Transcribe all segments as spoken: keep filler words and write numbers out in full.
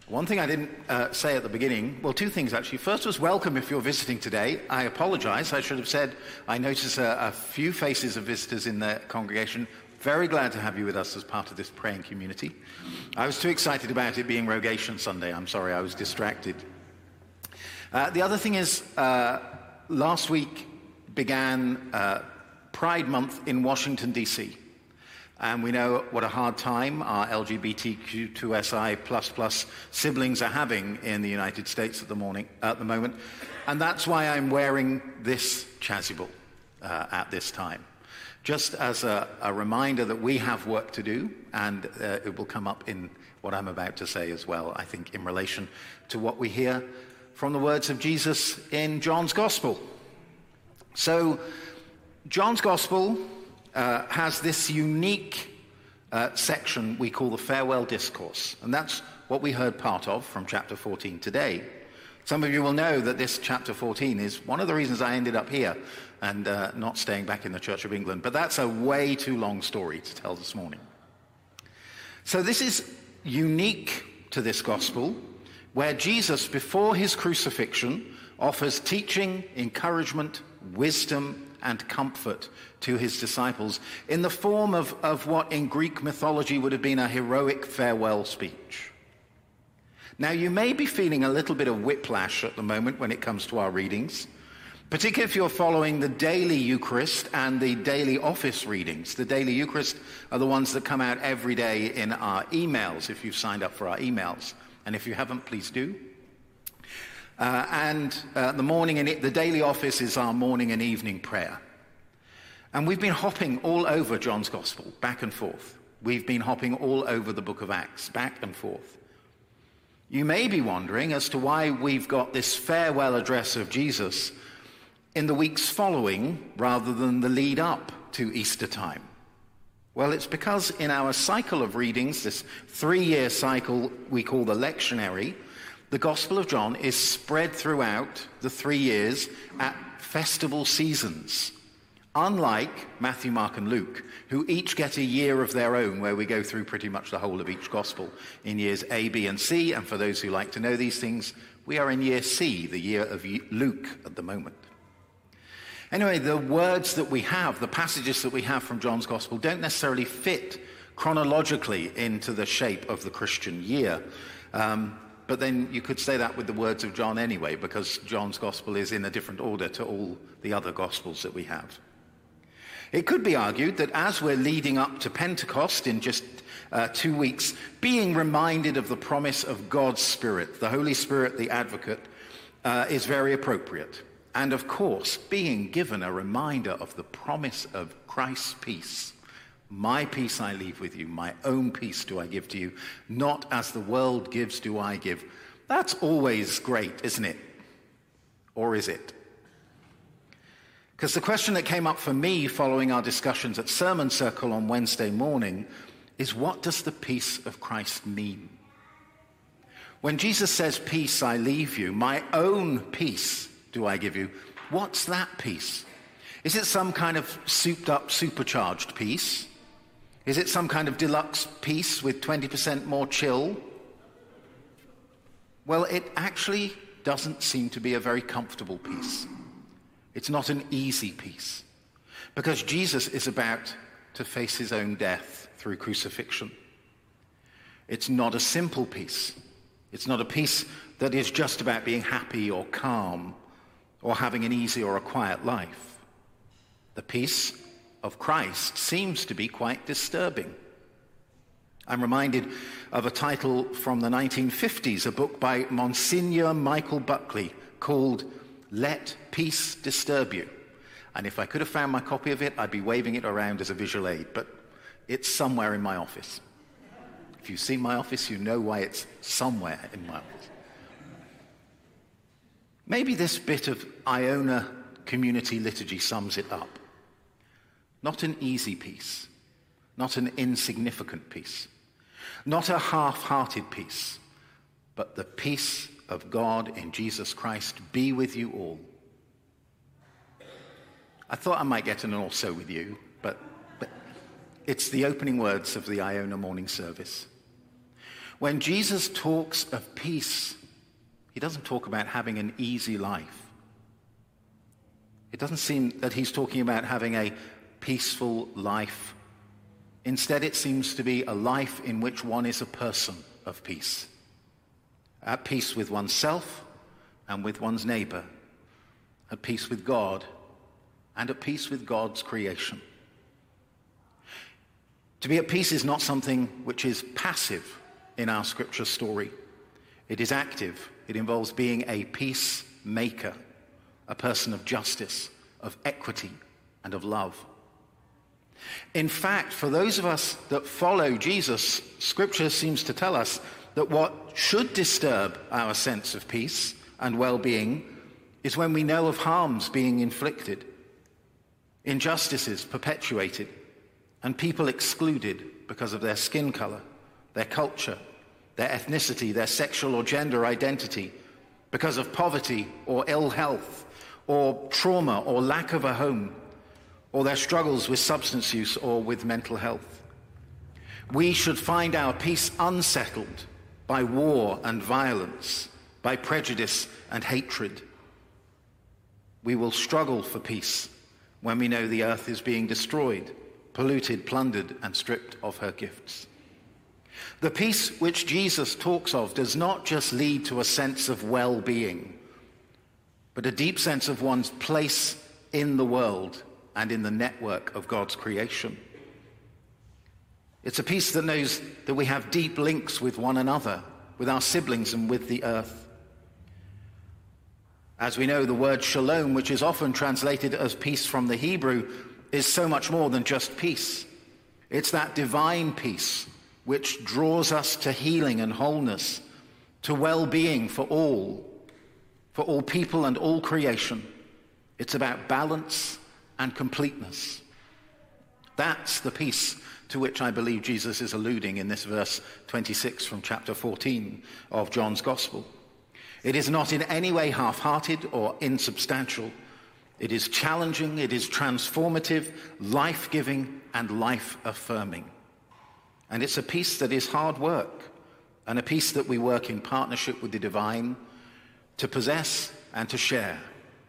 One thing I didn't uh, say at the beginning, well, two things actually. First was welcome if you're visiting today. I apologize. I should have said I notice a, a few faces of visitors in the congregation. Very glad to have you with us as part of this praying community. I was too excited about it being Rogation Sunday. I'm sorry, I was distracted. Uh, the other thing is, uh, last week began uh, Pride Month in Washington, D C And we know what a hard time our L G B T Q two S I plus plus siblings are having in the United States at the, morning, at the moment. And that's why I'm wearing this chasuble uh, at this time. Just as a, a reminder that we have work to do, and uh, it will come up in what I'm about to say as well, I think, in relation to what we hear from the words of Jesus in John's Gospel. So, John's Gospel Uh, has this unique uh, section we call the farewell discourse. And that's what we heard part of from chapter fourteen today. Some of you will know that this chapter fourteen is one of the reasons I ended up here and uh, not staying back in the Church of England. But that's a way too long story to tell this morning. So this is unique to this gospel, where Jesus, before his crucifixion, offers teaching, encouragement, wisdom, and comfort to his disciples in the form of, of what in Greek mythology would have been a heroic farewell speech. Now, you may be feeling a little bit of whiplash at the moment when it comes to our readings, particularly if you're following the daily Eucharist and the daily office readings. The daily Eucharist are the ones that come out every day in our emails, if you've signed up for our emails. And if you haven't, please do. Uh, and uh, the morning and the daily office is our morning and evening prayer. And we've been hopping all over John's Gospel, back and forth. We've been hopping all over the book of Acts, back and forth. You may be wondering as to why we've got this farewell address of Jesus in the weeks following rather than the lead up to Easter time. Well, it's because in our cycle of readings, this three-year cycle we call the lectionary, the Gospel of John is spread throughout the three years at festival seasons, unlike Matthew, Mark, and Luke, who each get a year of their own where we go through pretty much the whole of each Gospel in years A, B, and C. And for those who like to know these things, we are in year C, the year of Luke at the moment. Anyway, the words that we have, the passages that we have from John's Gospel don't necessarily fit chronologically into the shape of the Christian year. Um, But then you could say that with the words of John anyway, because John's gospel is in a different order to all the other gospels that we have. It could be argued that as we're leading up to Pentecost in just uh, two weeks, being reminded of the promise of God's Spirit, the Holy Spirit, the advocate, uh, is very appropriate. And of course, being given a reminder of the promise of Christ's peace. My peace I leave with you, my own peace do I give to you, not as the world gives do I give. That's always great, isn't it? Or is it? Because the question that came up for me following our discussions at Sermon Circle on Wednesday morning is, what does the peace of Christ mean? When Jesus says, peace I leave you, my own peace do I give you, what's that peace? Is it some kind of souped up, supercharged peace? Is it some kind of deluxe peace with twenty percent more chill? Well, it actually doesn't seem to be a very comfortable peace. It's not an easy peace, because Jesus is about to face his own death through crucifixion. It's not a simple peace. It's not a peace that is just about being happy or calm or having an easy or a quiet life. The peace of Christ seems to be quite disturbing. I'm reminded of a title from the nineteen fifties, a book by Monsignor Michael Buckley called Let Peace Disturb You. And if I could have found my copy of it, I'd be waving it around as a visual aid, but it's somewhere in my office. If you've seen my office, you know why it's somewhere in my office. Maybe this bit of Iona community liturgy sums it up. Not an easy peace, not an insignificant peace, not a half-hearted peace, but the peace of God in Jesus Christ be with you all. I thought I might get an also with you, but, but it's the opening words of the Iona morning service. When Jesus talks of peace, he doesn't talk about having an easy life. It doesn't seem that he's talking about having a peaceful life. Instead, it seems to be a life in which one is a person of peace, at peace with oneself and with one's neighbor, at peace with God and at peace with God's creation. To be at peace is not something which is passive in our scripture story. It is active. It involves being a peacemaker, a person of justice, of equity, and of love. In fact, for those of us that follow Jesus, Scripture seems to tell us that what should disturb our sense of peace and well-being is when we know of harms being inflicted, injustices perpetuated, and people excluded because of their skin color, their culture, their ethnicity, their sexual or gender identity, because of poverty or ill health, or trauma or lack of a home, or their struggles with substance use or with mental health. We should find our peace unsettled by war and violence, by prejudice and hatred. We will struggle for peace when we know the earth is being destroyed, polluted, plundered, and stripped of her gifts. The peace which Jesus talks of does not just lead to a sense of well-being, but a deep sense of one's place in the world and in the network of God's creation. It's a peace that knows that we have deep links with one another, with our siblings and with the earth. As we know, the word shalom, which is often translated as peace from the Hebrew, is so much more than just peace. It's that divine peace which draws us to healing and wholeness, to well-being for all, for all people and all creation. It's about balance and completeness. That's the peace to which I believe Jesus is alluding in this verse twenty-six from chapter fourteen of John's Gospel. It is not in any way half-hearted or insubstantial. It is challenging, it is transformative, life-giving, and life-affirming. And it's a peace that is hard work, and a peace that we work in partnership with the divine to possess and to share.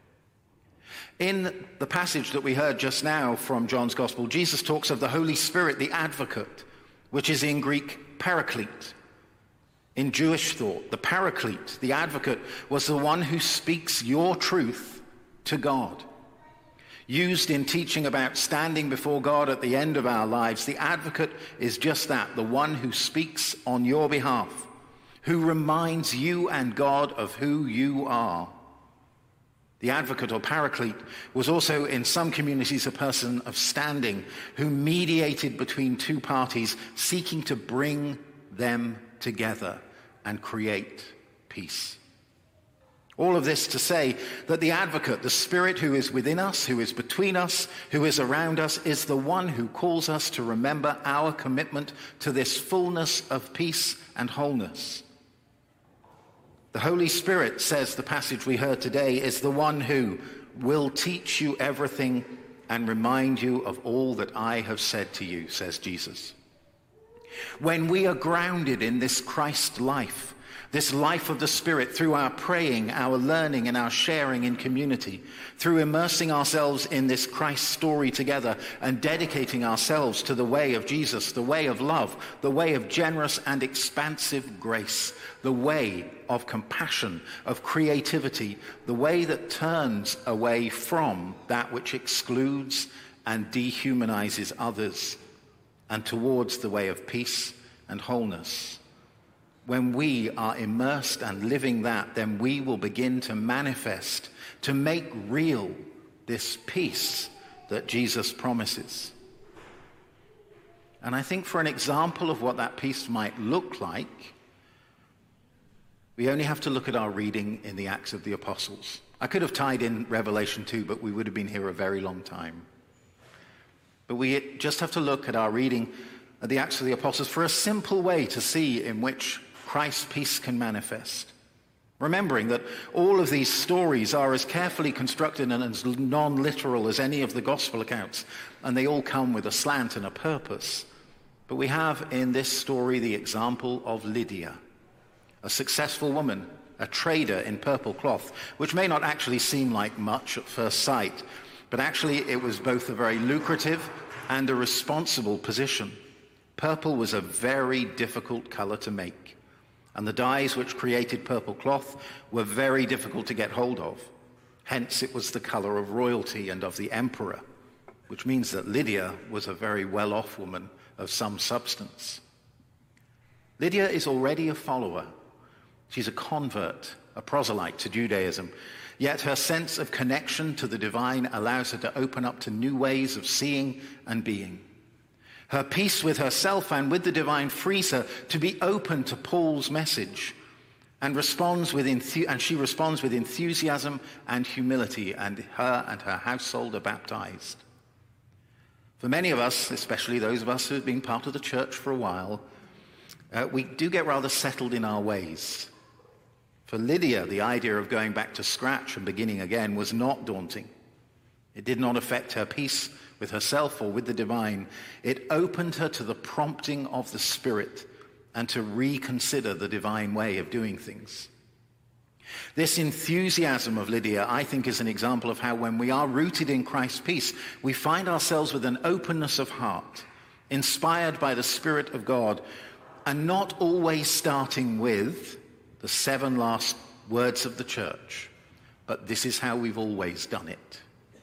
In the passage that we heard just now from John's Gospel, Jesus talks of the Holy Spirit, the advocate, which is in Greek paraclete. In Jewish thought, the paraclete, the advocate, was the one who speaks your truth to God. Used in teaching about standing before God at the end of our lives, the advocate is just that, the one who speaks on your behalf, who reminds you and God of who you are. The advocate or paraclete was also in some communities a person of standing who mediated between two parties seeking to bring them together and create peace. All of this to say that the advocate, the Spirit who is within us, who is between us, who is around us, is the one who calls us to remember our commitment to this fullness of peace and wholeness. The Holy Spirit, says the passage we heard today, is the one who will teach you everything and remind you of all that I have said to you, says Jesus. When we are grounded in this Christ life, this life of the Spirit, through our praying, our learning, and our sharing in community, through immersing ourselves in this Christ story together and dedicating ourselves to the way of Jesus, the way of love, the way of generous and expansive grace, the way of compassion, of creativity, the way that turns away from that which excludes and dehumanizes others, and towards the way of peace and wholeness. When we are immersed and living that, then we will begin to manifest, to make real this peace that Jesus promises. And I think for an example of what that peace might look like, we only have to look at our reading in the Acts of the Apostles. I could have tied in Revelation two, but we would have been here a very long time. But we just have to look at our reading of the Acts of the Apostles for a simple way to see in which Christ's peace can manifest. Remembering that all of these stories are as carefully constructed and as non-literal as any of the gospel accounts, and they all come with a slant and a purpose. But we have in this story the example of Lydia, a successful woman, a trader in purple cloth, which may not actually seem like much at first sight, but actually it was both a very lucrative and a responsible position. Purple was a very difficult color to make, and the dyes which created purple cloth were very difficult to get hold of. Hence, it was the color of royalty and of the emperor, which means that Lydia was a very well-off woman of some substance. Lydia is already a follower. She's a convert, a proselyte to Judaism, yet her sense of connection to the divine allows her to open up to new ways of seeing and being. Her peace with herself and with the divine frees her to be open to Paul's message, and responds with enthu- and she responds with enthusiasm and humility, and her and her household are baptized. For many of us, especially those of us who have been part of the church for a while, uh, we do get rather settled in our ways. For Lydia, the idea of going back to scratch and beginning again was not daunting. It did not affect her peace with herself or with the divine. It opened her to the prompting of the Spirit and to reconsider the divine way of doing things. This enthusiasm of Lydia, I think, is an example of how when we are rooted in Christ's peace, we find ourselves with an openness of heart, inspired by the Spirit of God, and not always starting with the seven last words of the church, but this is how we've always done it.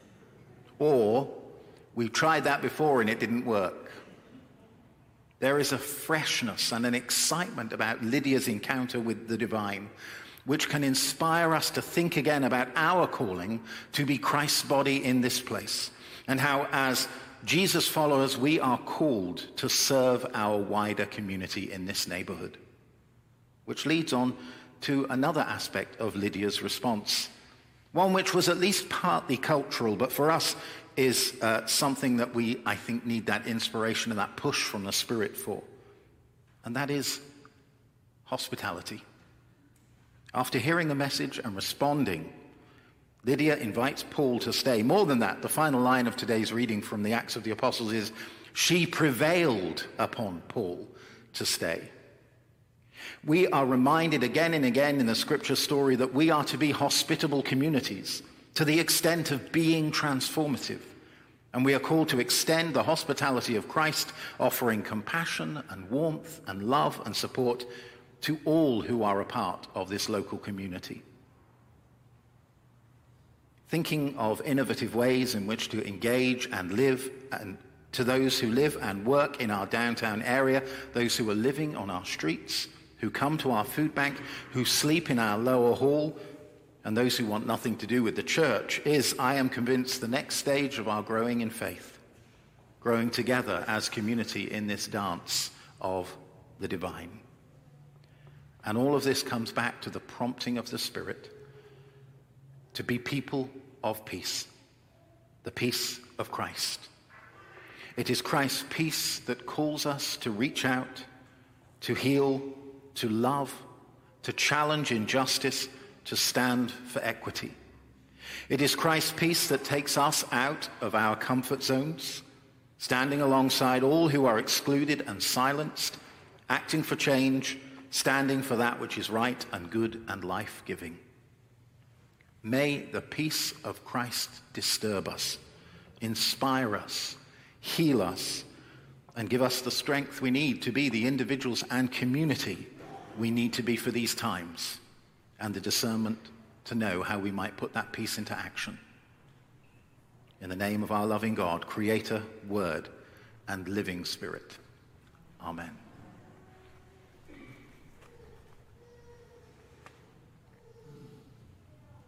Or, we've tried that before and it didn't work. There is a freshness and an excitement about Lydia's encounter with the divine, which can inspire us to think again about our calling to be Christ's body in this place, and how as Jesus followers we are called to serve our wider community in this neighborhood. Which leads on to another aspect of Lydia's response, one which was at least partly cultural, but for us is uh, something that we, I think, need that inspiration and that push from the Spirit for, and that is hospitality. After hearing the message and responding, Lydia invites Paul to stay. More than that, the final line of today's reading from the Acts of the Apostles is, she prevailed upon Paul to stay. We are reminded again and again in the scripture story that we are to be hospitable communities to the extent of being transformative. And we are called to extend the hospitality of Christ, offering compassion and warmth and love and support to all who are a part of this local community. Thinking of innovative ways in which to engage and live, and to those who live and work in our downtown area, those who are living on our streets, who come to our food bank, who sleep in our lower hall, and those who want nothing to do with the church, is, I am convinced, the next stage of our growing in faith, growing together as community in this dance of the divine. And all of this comes back to the prompting of the Spirit to be people of peace, the peace of Christ. It is Christ's peace that calls us to reach out, to heal, to love, to challenge injustice, to stand for equity. It is Christ's peace that takes us out of our comfort zones, standing alongside all who are excluded and silenced, acting for change, standing for that which is right and good and life-giving. May the peace of Christ disturb us, inspire us, heal us, and give us the strength we need to be the individuals and community we need to be for these times, and the discernment to know how we might put that peace into action. In the name of our loving God, Creator, Word, and living Spirit. Amen.